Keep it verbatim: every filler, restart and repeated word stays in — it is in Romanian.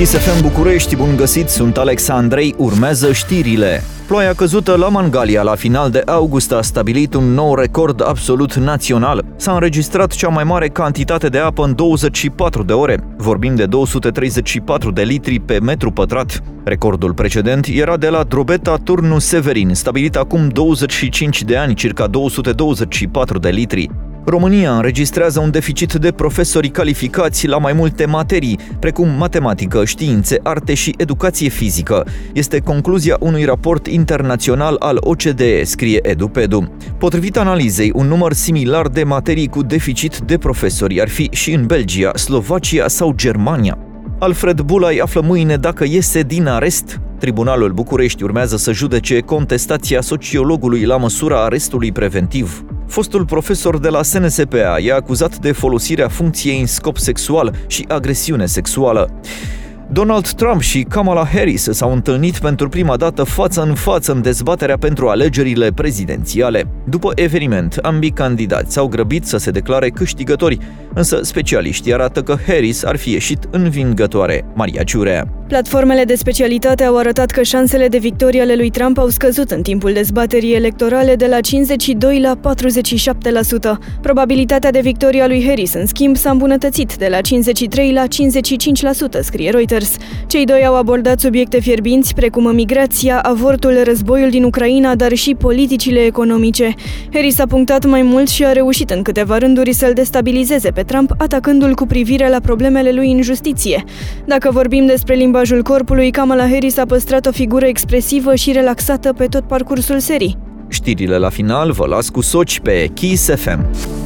Kiss F M București, bun găsit, sunt Alex Andrei, urmează știrile. Ploaia căzută la Mangalia la final de august a stabilit un nou record absolut național. S-a înregistrat cea mai mare cantitate de apă în douăzeci și patru de ore. Vorbim de două sute treizeci și patru de litri pe metru pătrat. Recordul precedent era de la Drobeta Turnu Severin, stabilit acum douăzeci și cinci de ani, circa două sute douăzeci și patru de litri. România înregistrează un deficit de profesori calificați la mai multe materii, precum matematică, științe, arte și educație fizică. Este concluzia unui raport internațional al O C D E, scrie EduPedu. Potrivit analizei, un număr similar de materii cu deficit de profesori ar fi și în Belgia, Slovacia sau Germania. Alfred Bulai află mâine dacă iese din arest. Tribunalul București urmează să judece contestația sociologului la măsura arestului preventiv. Fostul profesor de la S N S P A e acuzat de folosirea funcției în scop sexual și agresiune sexuală. Donald Trump și Kamala Harris s-au întâlnit pentru prima dată față în față în dezbaterea pentru alegerile prezidențiale. După eveniment, ambii candidați s-au grăbit să se declare câștigători, însă specialiștii arată că Harris ar fi ieșit învingătoare. Maria Ciurea. Platformele de specialitate au arătat că șansele de victorie ale lui Trump au scăzut în timpul dezbaterii electorale de la cincizeci și doi la patruzeci și șapte la sută. Probabilitatea de victorie a lui Harris, în schimb, s-a îmbunătățit de la cincizeci și trei la cincizeci și cinci la sută, scrie Reuters. Cei doi au abordat subiecte fierbinți, precum migrația, avortul, războiul din Ucraina, dar și politicile economice. Harris a punctat mai mult și a reușit în câteva rânduri să-l destabilizeze pe Trump, atacându-l cu privire la problemele lui în justiție. Dacă vorbim despre limbajul corpului, Kamala Harris a păstrat o figură expresivă și relaxată pe tot parcursul serii. Știrile la final vă las cu Soci pe Kiss F M.